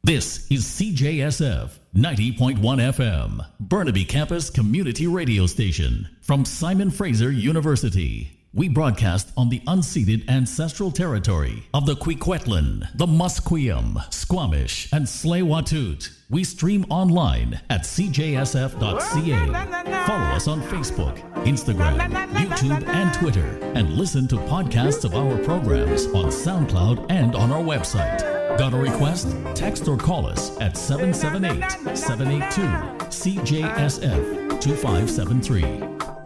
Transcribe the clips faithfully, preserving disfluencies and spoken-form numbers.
This is C J S F ninety point one F M, Burnaby Campus Community Radio Station from Simon Fraser University. We broadcast on the unceded ancestral territory of the Kwikwetlan, the Musqueam, Squamish, and Tsleil-Waututh. We stream online at c j s f dot c a. Follow us on Facebook, Instagram, YouTube, and Twitter, and listen to podcasts of our programs on SoundCloud and on our website. Got a request? Text or call us at seven seven eight, seven eight two, C J S F two five seven three.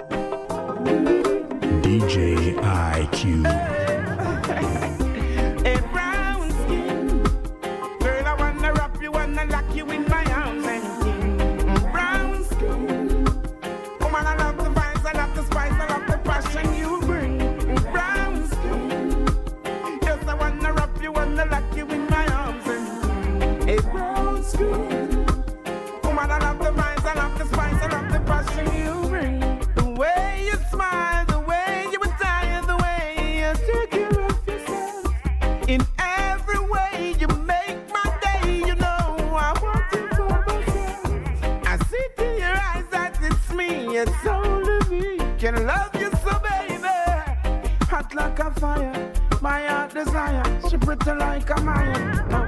D J I Q. A brown skin, girl, I wanna wrap you, wanna lock you in my arms and king. Brown skin, woman, I love the vibes, I love the spice, I love the passion you bring. Brown skin, yes, I wanna wrap you, wanna lock you in my arms and king. A brown skin, woman, I love the vibes, I love the spice, I love the passion you bring. The way you smile. In every way you make my day, you know I want it for myself. I see in your eyes that it's me, it's only me can love you so, baby. Hot like a fire, my heart desire. She pretty like a Maya.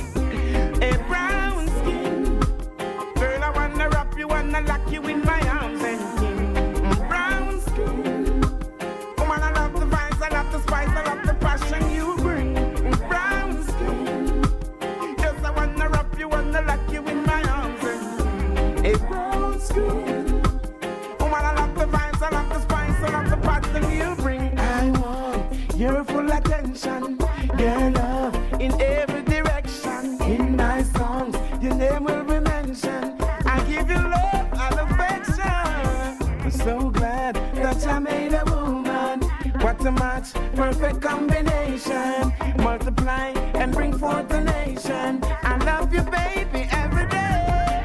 A brown skin, girl, I wanna wrap you, wanna lock you in my arms and king. Brown skin, woman, I love the vibes, I love the spice, I love the passion you bring. Brown skin, yes, I wanna wrap you, wanna lock you in my arms and a brown skin, woman, I love the vibes, I love the spice, I love the passion you bring. I want your full attention, your love in every direction. In my songs, your name will be mentioned. I give you love and affection. I'm so glad that I made a woman. What a match, perfect combination. Multiply and bring forth a nation. I love you, baby, every day.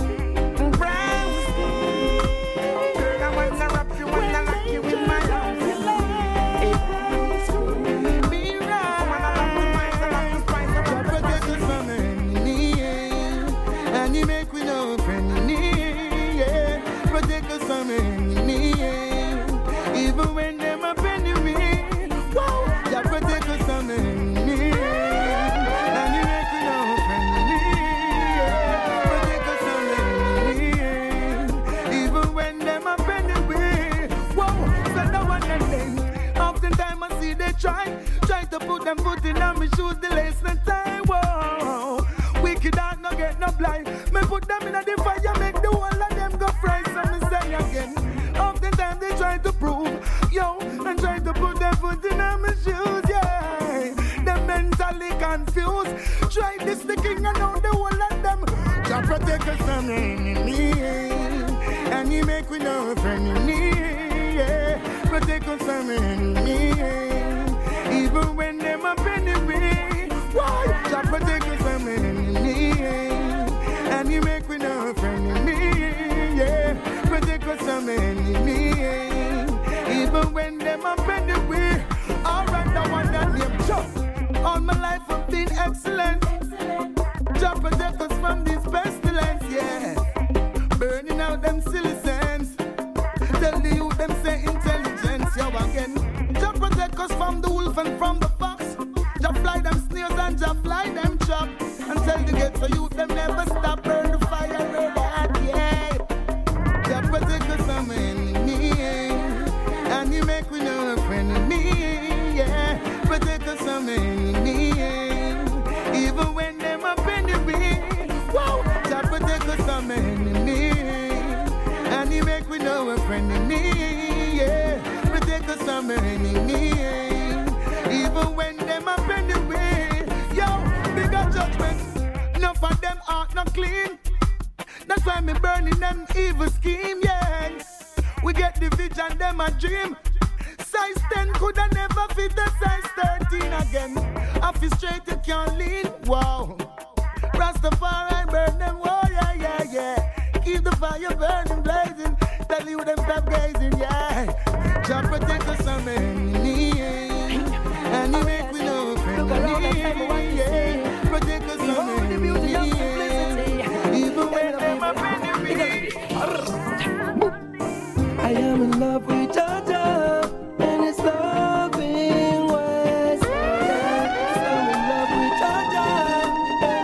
Brown skin, girl, I wanna wrap you, wanna lock you in my arms. Hey, brown skin, be right. I love the spice, I love the spice, I love the protect us from enemy, yeah. And you make we know friendly, yeah. Protect us from enemy, yeah. Even when them up enemy, wow, yeah, protect us from enemy, yeah. And you make we know friendly, yeah. Protect us from enemy, yeah. Even when them up enemy, wow, so no one and then. Oftentimes I see they try, try to put them foot in on me shoes, the lace and tie, whoa. Wicked heart no get no blind. Me put them in the fire, make the whole of them go fry. So me say again, oftentimes they try to prove, yo, and try to put their foot in on my shoes, yeah. Them mentally confused. Try this the king and now the whole of them. Jah protect us from enemy, yeah. And he make we know friendly, yeah. Protect us from enemy, yeah. Even when them up enemy, why? Jah protect us from enemy, yeah. And he make we know friendly, yeah. Protect us from enemy, yeah. Even when them up enemy, alright, I want that name, Jah. All my life I've been excellent. Jah protect us from this pestilence, yeah. Burning out them silly sense. Tell the youth them say intelligence, yo again. Jah protect us from the wolf and from the fox. Jah fly them snails and Jah fly them chop. And tell the ghetto youth them never stop. Burn the fire, burn the heart, yeah. Jah protect us from enemy, yeah. And he make we know a friend of me, yeah. Protect us from enemy, yeah. Even when them up enemy, wow. Jah protect us from enemy, yeah. And he make we know a friend of me, yeah. Protect us from enemy, yeah. Even when them up enemy, yo, bigger judgment. Enough of them heart not clean. That's why me burning them evil scheme, yeah. We get the vision, them a dream. Size ten coulda never fit the size thirteen again. Off it straight you can't lean, wow. Rastafari burn them, oh yeah, yeah, yeah. Keep the fire burning, blazing. Tell you them stop gazing, yeah. Jah protect us from enemy, yeah. And he make we know friendly, yeah. Protect us from enemy, yeah. in love with Jaja and his loving ways. So in love with Jaja and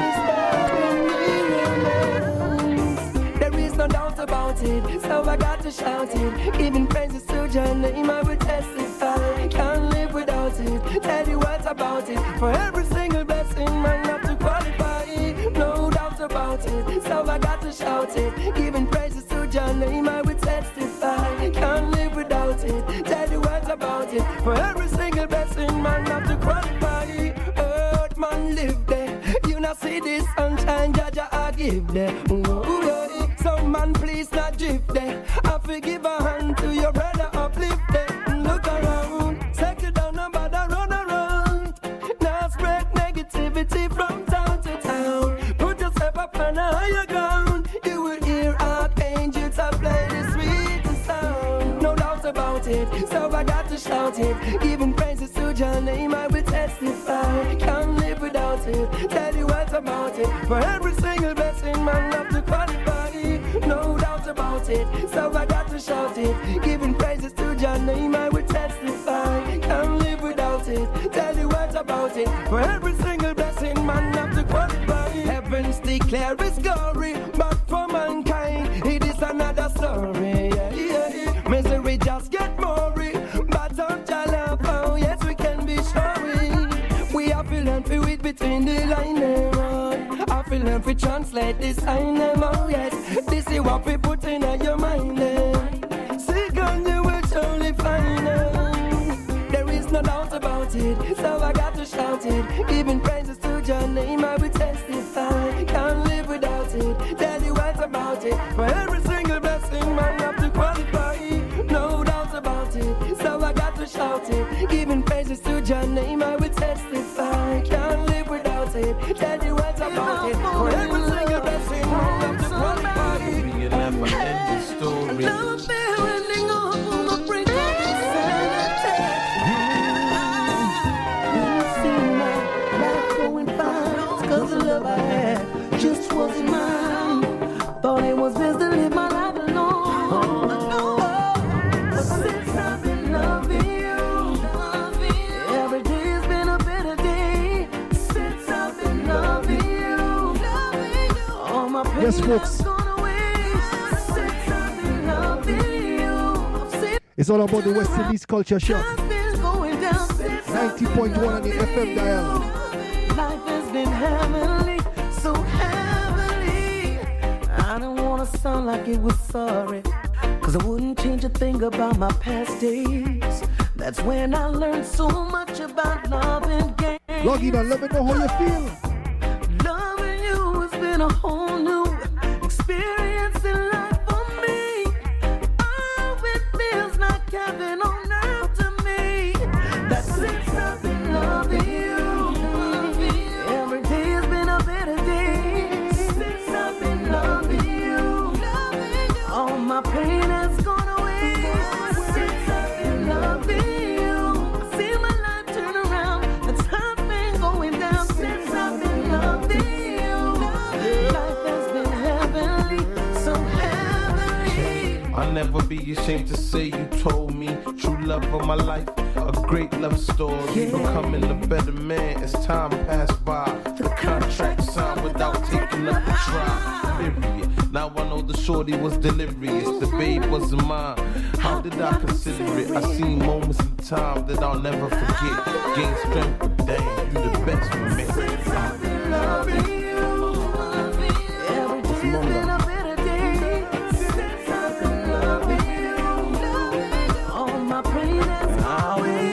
his loving ways. There is no doubt about it, so I got to shout it. Giving praises to Your name, I will testify. Can't live without it. Tell you what about it. For every single blessing, man, have to qualify. No doubt about it, so I got to shout it. Giving praises to Your name, I will testify. Can't live without it. Tell you what about it. For every single blessing, man, have to qualify. Earth man live there. You not see this sunshine, Jaja I give there. Ooh, yeah. So man, please not drift there. I forgive a hand to your brother, uplift there. Look around, settle down and bother run around. Now spread negativity from town to town. Put yourself up on a higher ground. You will hear archangels to play the sweetest sound. No doubt about it, so I got to shout it. Giving praises to Your name, I will testify. Can't live without it. Tell you what about it. For every single blessing, man, have to qualify. No doubt about it, so I got to shout it. Giving praises to Your name, I will testify. Can't live without it. Tell you what about it. For every single blessing, man, have to qualify. Heavens declare His glory, but for mankind, it is another story. Yeah, yeah, yeah. Misery just get more, but of Jah love, oh yes, we can be showing. We have to learn to read between the lines. I feel learn to translate this sign, oh yes. This is what we put in your mind. Seek and you will surely find. There is no doubt about it, so I got to shout it. Giving praises to Your name, I will testify. Can't live without it. Tell you what about it. For every single blessing, man, have to qualify. No doubt about it, so I got to shout it. Giving praises to Your name, I will testify. Can't live without it. Tell you what about it. For every single blessing, man, have to qualify. Be a never-ending story. Love ending up on the brink of insanity. You see my life going fine, cause the love I had just wasn't mine. Thought it was best to live my life alone. But since I've been loving you, every day has been a better day. Since I've been loving you, all my pain Yes, folks. has gone away. Since I've been loving you, since It's all about the West Indies Culture Shock. I've been going down, since ninety point one on the F M dial. life has been heavenly, so heavenly. I don't wanna sound like it was sorry, cause I wouldn't change a thing about my past days. That's when I learned so much about love and game. Log in and let me know how you feel. Loving you has been a whole new experience in life for me. Oh, it feels like heaven on earth to me. That since I've been loving you, every day has been a better day. Since I've been loving you, all my pain has gone away. Since I've been loving you, I see my life turn around. The time's been going down. Since I've been loving you, life has been heavenly, so heavenly. I'll never be ashamed to say you told me true love of my life, a great love story. Yeah. Becoming a better man as time passed by. The contract signed without taking up a try. Period. Now I know the shorty was delirious, the babe wasn't mine. How did I consider it? I seen moments in time that I'll never forget. Gain strength, but damn, you the best for me. Since I've been loving you, every day's been a better day. Since I've been loving you, all my pain has gone away.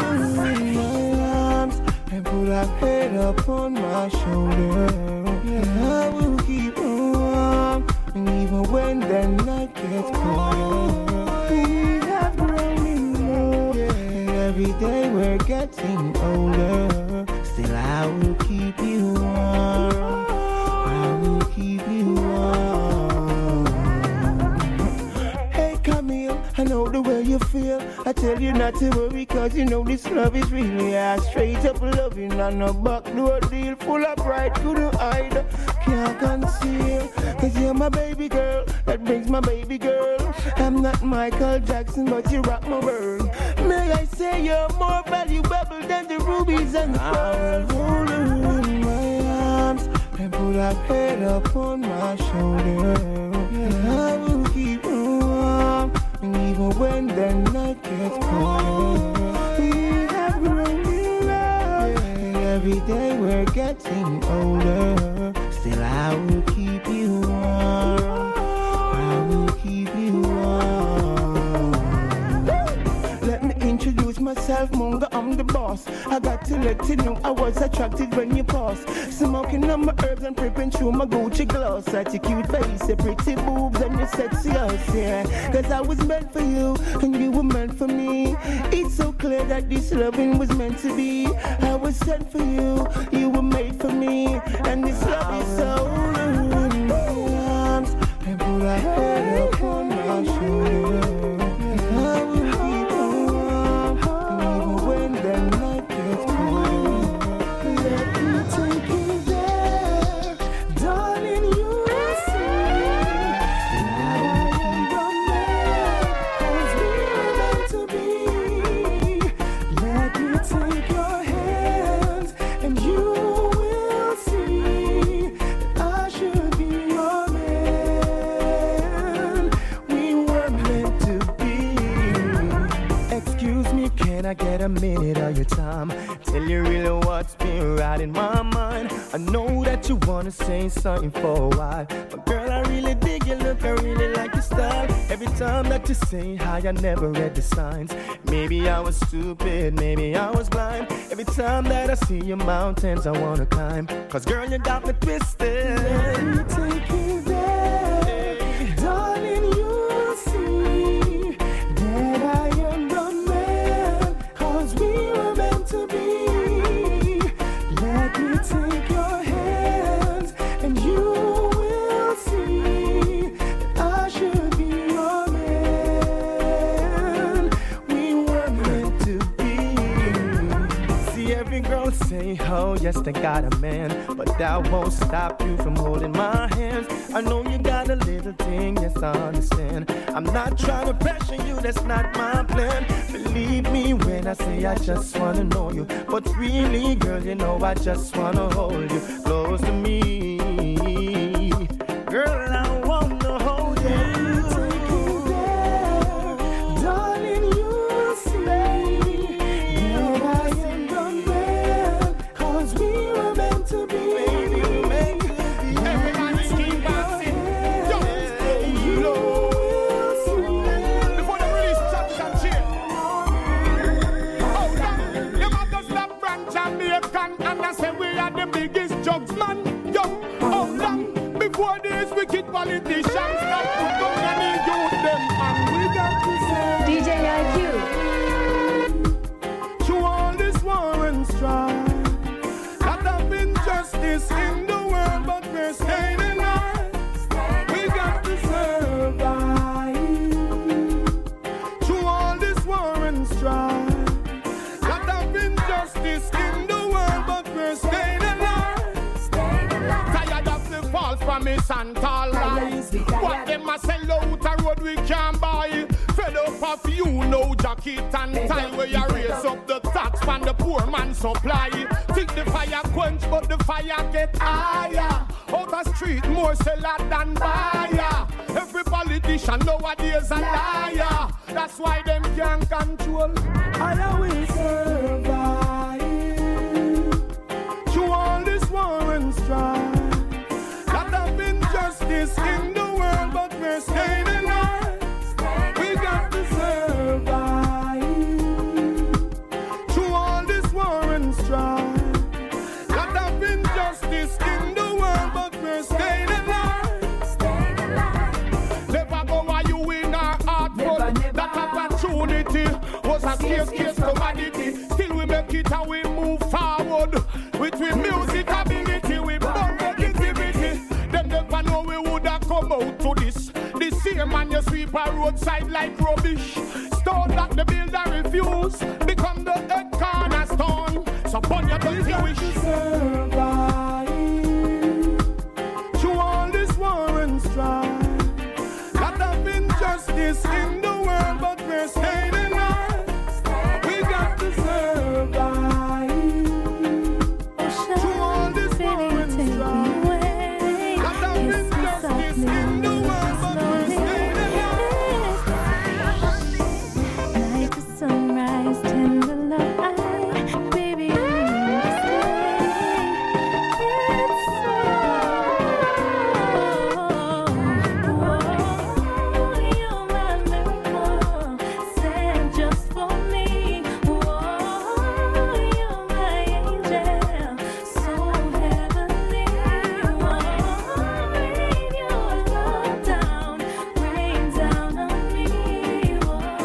And put our head up on my shoulder. Yeah, I will keep on warm, and even when the night gets colder, we have grown in love. And every day we're getting older. Still, I will keep you warm. I will keep you warm. Hey, Camille, I know the way you you feel. I tell you not to worry, cause you know this love is really a straight up loving and a backdoor deal full of pride, couldn't hide, can't conceal. Cause you're my baby girl, that brings my baby girl. I'm not Michael Jackson, but you rock my world. May I say you're more valuable than the rubies and the pearls. Hold her in my arms and put her head up on my shoulder. I will keep her warm, and even when the night gets colder. We have grown in love, and every day we're getting older. Still I will keep you warm, I will keep you warm. Let me introduce myself, Munga, I'm the boss. I got to let you know I was attracted when you pass. Smoking on my herbs and prepping through my Gucci gloss. At your cute face, your pretty boobs and your sexy ass, yeah. Cause I was meant for you and you were meant for me. It's so clear that this loving was meant to be. I was sent for you, you were made for me. And this love is so in my arms and put a head up on my shoulder. I will keep on warm, and even when the night gets cold. Let me take you there, darling, you will see. I will keep on there, cause we were meant to be. Let me take your hands, and you will see that I should be your man. We were meant to be. Excuse me, can I get a minute of your time? Tell you really what's been right in my mind. I know that you wanna say something for a while, but girl, I really dig your look, I really like your style. Every time that you say hi, I never read the signs. Maybe I was stupid, maybe I was blind. Every time that I see your mountains, I wanna climb. Cause girl, you got me twisted. Let me take you there, darling, you'll see that I am the man, cause we were meant to be. Let me take your hands, and you will see that I should be your man. We were meant to be. See every girl say, oh yes, they got a man, but that won't stop you from holding my hands. I know you got a little thing, yes I understand. I'm not trying to pressure you, that's not my plan. Believe me when I say I just wanna know you, but really girl, you know I just wanna hold you close to me. Girl, I wanna hold you. Take you there, darling, you'll see that I am the man, cause we were meant to be. Everybody keep bouncing. Yo, yo. Before the release, chop and chill. Oh, damn. You must stop branch and Jamaican, and I say we are the biggest jugs, man. Yo, oh, damn. Before these wicked politicians stop to go and youth them, and we got to say D J I Q. through all this war and strife, lot of injustice in the world, but we're staying alive. We got to survive. Through all this war and strife, lot of injustice in the world, but we're staying alive. Tired of the false promise and tall lies. What them a sell out a road we can't buy. Fed up of you, no jacket and tie, where you raise up the tax from the poor man supply. Think the fire quench, but the fire get higher. Out the street, more seller than buyer. Every politician nowadays a liar. That's why them can't control. I will survive through all this war and strife. Lot of injustice in the world, but we're staying alive. We got to survive through all this war and strife. Lot of injustice in the world, but we're staying alive. Never go while you in our heart full. That opportunity was a case, case commodity. Still we make it and we move forward. With we music ability, we burn negativity. Them never know we would have come out to this. The same man you sweep a roadside like rubbish. Stone the builder refuse, become the head cornerstone. So upon your dirty wish to survive through all this war and strife. Lot of injustice in the world, but we're staying alive. We got to survive through all this war and strife. Lot of injustice in the world, but we're staying alive. Like the sunrise, tender love, I, baby, I need to stay. It's so, oh, you're my miracle, sent just for me. Oh, you're my angel, so heavenly. Oh, rain your love down, rain down on me. Oh,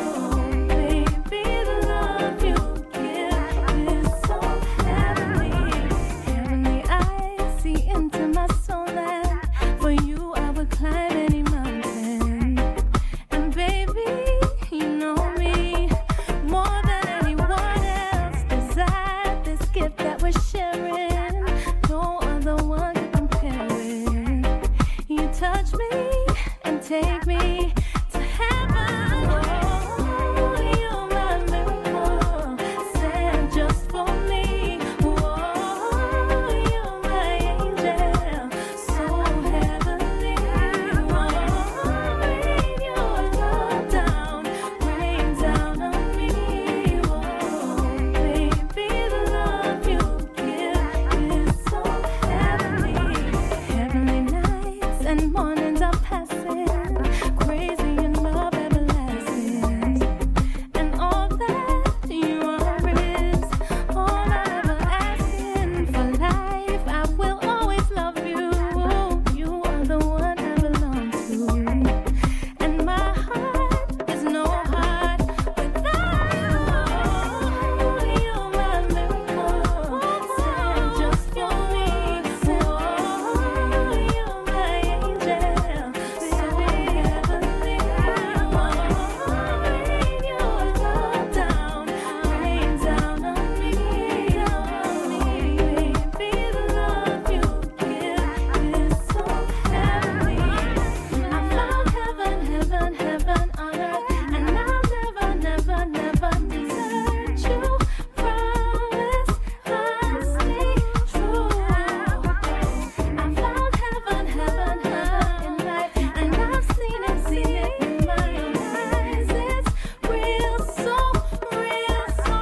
baby, the love you give is so heavenly. Heavenly eyes see into my soul, and for you I would climb any mountain. And baby, you know me more than anyone else. Desire this gift that we're sharing, no other one can compare with. You touch me and take me to heaven. Oh, you're my miracle, sent just for me. Oh, you're my angel, so heavenly. Oh, rain your love down, rain down on me. Oh, baby, the love you give is so heavenly. Heavenly nights and mornings are passing, crazy in love everlasting. And all that you are is all I'm ever asking. For life, I will always love you. You are the one I belong to. And my heart is no heart without you. You're my miracle, sent just for me. Oh, you're my angel, so heavenly. Oh, rain your love down, rain down on me. On me, baby, the love you give is so heavenly. I found heaven, heaven, heaven on earth, and I'll never, never, never desert you. Promise I'll stay true. I found heaven, heaven, heaven in life, and I've seen it, seen it in my own eyes. It's real, so real, so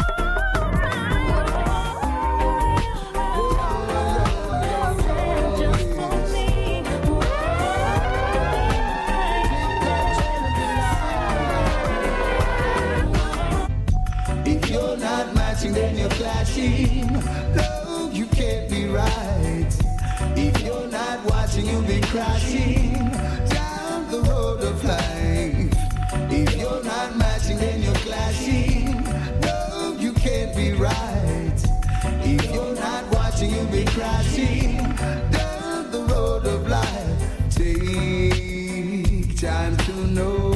just for me. If you're not matching, then you're clashing. No, you can't be right. If you're not watching, you'll be crashing down the road of life. If you're not matching, then you're clashing. No, you can't be right. If you're not watching, you'll be crashing down the road of life. Take time to know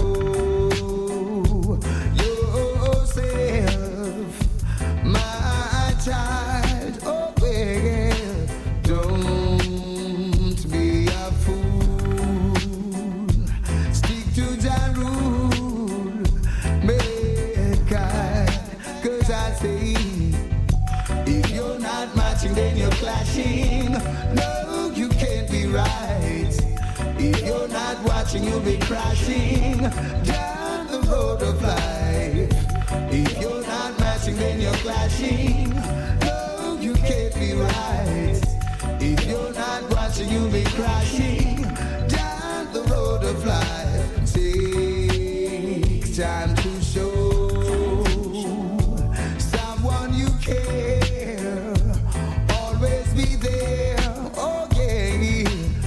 yourself, my child. Oh, well, don't be a fool. Stick to the rule, mankind. 'Cause I say, if you're not matching, then you're clashing. No, you can't be right. If you're not watching, you'll be crashing down the road of life. If you're not matching, then you're clashing. No, you can't be right. If you're not watching, you'll be crashing down the road of life. Take time to show someone you care. Always be there. Oh, yeah.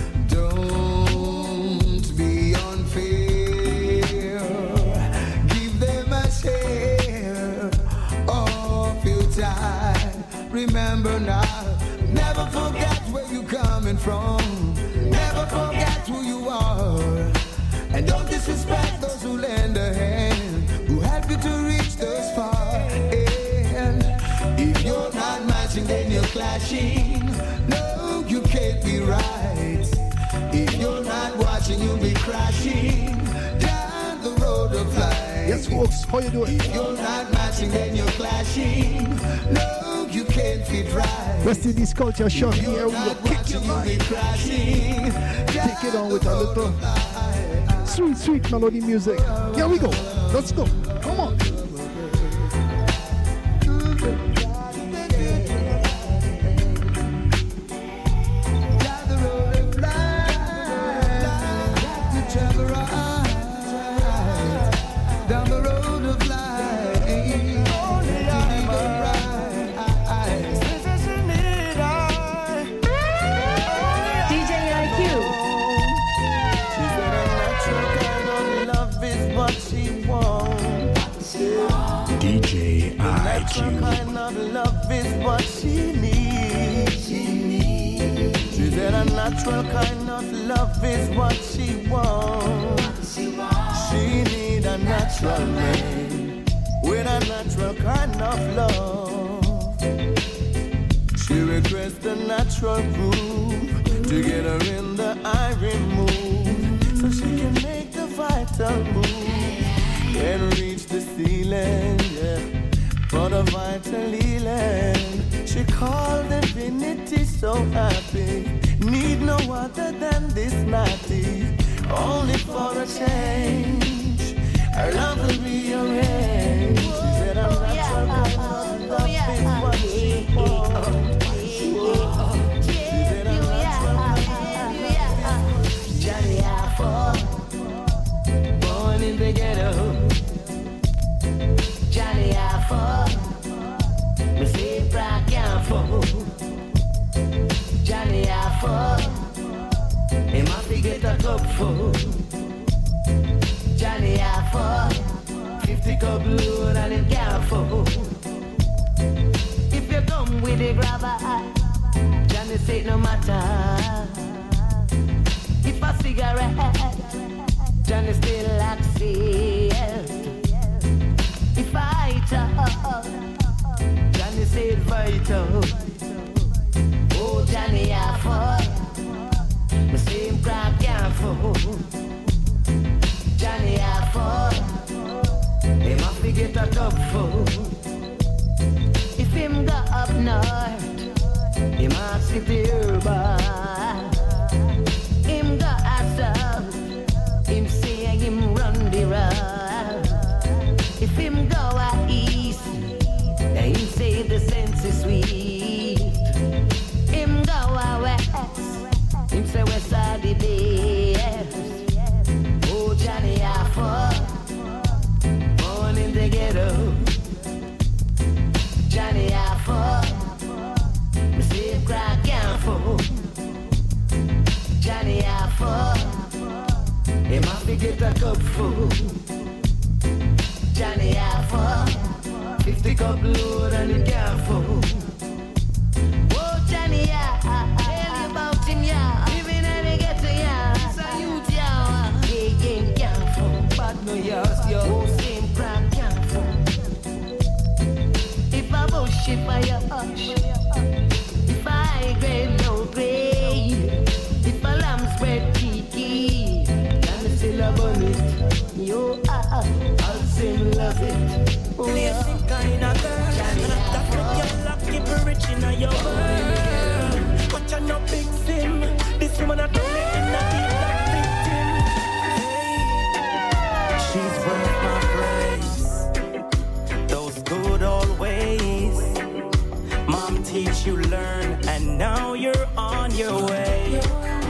Don't be unfair. Give them a share of your time. Remember now, never forget where you're coming from. Never forget who you are. And don't disrespect those who lend a hand, who help you to clashing. No, you can't be right. If you're not watching, you'll be crashing down the road of life. Yes, folks, how you doing? If you're not matching, then you're clashing. No, you can't fit right. Rest in this culture shock here. We will kick your mind. Take it on with a little sweet, sweet melody music. Here we go. Let's go. Come on. Kind of love is what she needs. She needs. She said a natural kind of love is what she wants. She wants. She need a natural man with a natural kind of love. She requests a natural groove to get her in the iron mood, so she can make the vital move and reach the ceiling. Yeah. For the vital healing, she called divinity so happy. Need no other than this natty, only for a change. Her love will rearrange. She said I'm natural kind of love is what she wants. She said I'm natural kind of love is Johnny Afro, born in the ghetto. Johnny Afro, me say Frank Afro. Johnny Afro, him a fi get a cup full. Johnny Afro, fifty cup load and him can't full. If you come with the grabber, Johnny say no matter. If a cigarette, Johnny still accept. Fighter, Johnny said vital. Oh, Johnny Afro, the same crack can't fall. Johnny Afro, he must be get a cup full. If him go up north, he must see the urban. Him go south, him say him run the road. If him go a east, then him say the sense is sweet. Him go a west, him say west side the best. Oh, Johnny Afro, born in the ghetto. Johnny Afro, me say crack can't fall. Johnny Afro, he must be get a cup full. Johnny Afro, fifty cup load and it can't fall. Oh, Johnny, yeah, tell you about him, yeah. Living in the ghetto, yeah. It's a youth, yeah. Yeah, yeah, can't fall. Bad no yours, yo. Oh, same crap can't fall. If I bullshit by your hush, if I grade low grade, if a lamb spread kiki, and still a bunny, yo, ah, ah. Him love it. Oh, yeah. Kind of girl, and that look you lock keep rich in your world. Watch out no big sim. This woman a turn it in a deep like victim. Hey, she's worth my praise. Those good old ways. Mom teach you learn, and now you're on your way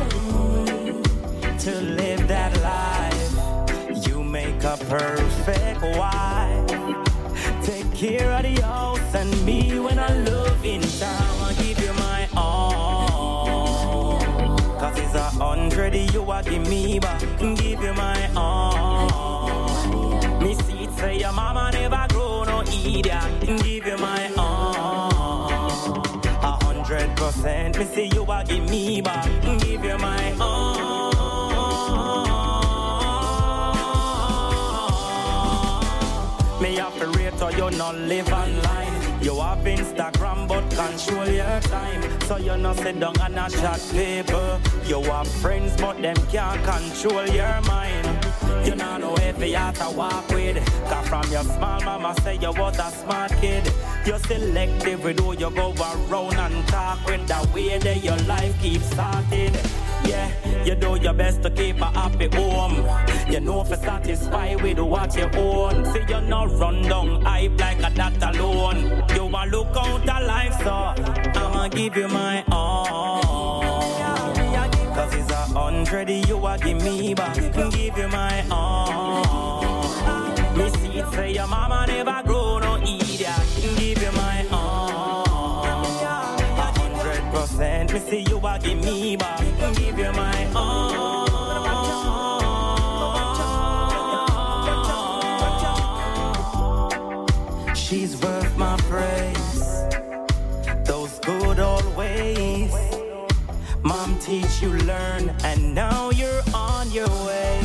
to live that life. Make a perfect wife. Take care of the house and me when I love in town. I give you my all. Cause it's a hundred you a give me back. Give you my all. Me see it say your mama never grow no idiot. Give you my all. A hundred percent me see you a give me back. Give you my all. Me have to rate or you not live online. You have Instagram but control your time. So you no sit down and a chat paper. You have friends but them can't control your mind. You know no if you have to walk with. Cause from your small mama say you was a smart kid. You selective with who you go around and talk with. The way that your life keeps started. Yeah, you do your best to keep a happy home. You know for satisfy with what you own. See you not run down hype like a that alone. You want look out the life, so I'ma give you my all. Cause it's a hundred you a give me back. Give you my all. Me see it say your mama never grow no idiot. Give you my all. A hundred percent me see you a give me back. Give you my all. She's worth my praise. Those good old ways. Mom teach you learn, and now you're on your way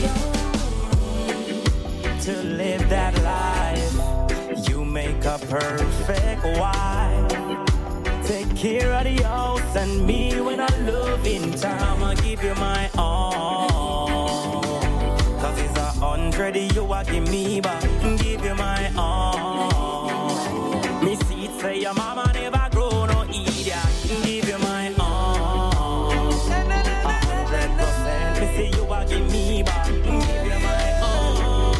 to live that life. You make a perfect wife. Take care of the house and me when I love in time. I'ma give you my all. Cause it's a hundred you a give me back. Give you my all. Me see it say your mama never grow no idiot. Give you my all. A hundred percent me see you a give me back. Give you my all.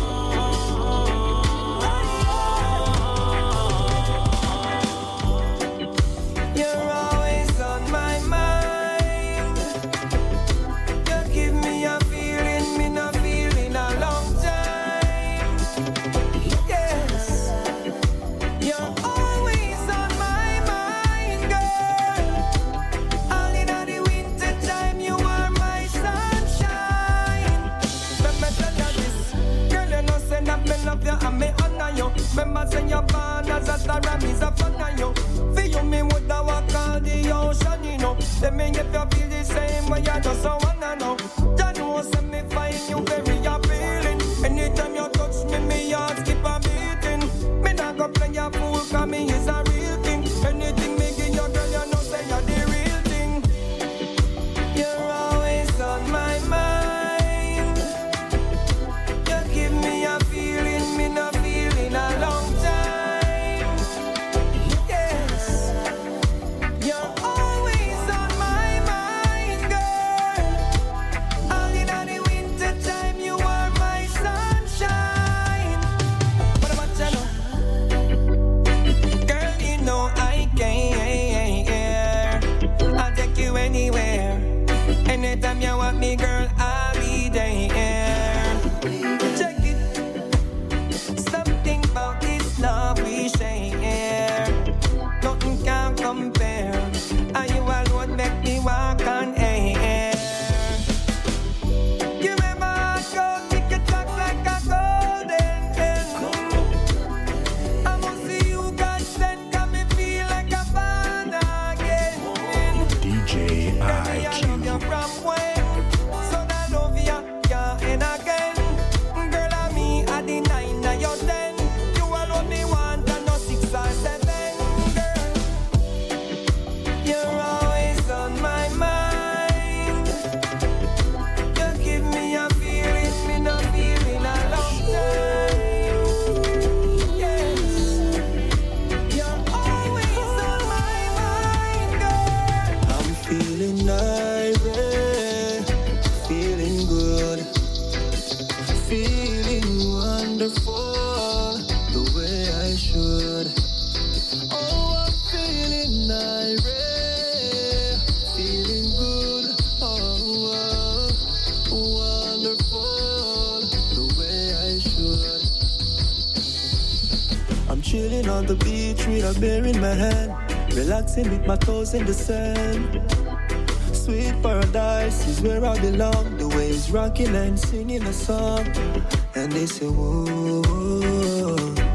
You're always on my mind. You give me a feeling me not feeling a long time. Yes, you're always on my mind, girl. All in the winter time, you are my sunshine. Remember tell you this, girl, you know say that me love you and me honor you. Remember say you're born as a star and me's a fan of you. For you me woulda walk all the ocean, you know. Let me if you feel the same way, I just wanna know. You know say me find you very appealing. Anytime you touch me, me heart skip a beating. Me not go play a fool, cause me is a real thing. Anything me give you, girl, you know say you're the real thing. You're always on my mind. You give me a feeling, me not feeling a long time. Yes, you're always on my mind, girl. All in the winter time, you are my sunshine. What about you know? Girl, you know I care. I'll take you anywhere. Anytime you want me, girl, I'll be there. Check it. Something about this love we share. Nothing can compare. And you alone make me walk on air. You make my heart go tick a tock like a golden hen. I must see you God sent, come me feel like a fan again. D J Baby, I I Q. love you from when. So I love you, yeah, and again. Girl, I me at the nine, now you're ten. You alone me want and no six or seven, girl. You're always on my mind. You give me a feeling, me not feeling a long time. Yes, you're always on my mind, girl. I'm feeling irate, feeling good, feeling wonderful, the way I should. Oh, I'm feeling irate, feeling good, oh, oh, wonderful, the way I should. I'm chilling on the beach with a beer in my hand, relaxing with my toes in the sand. Sweet paradise is where I belong. The waves rocking and singing a song, and they say, whoa,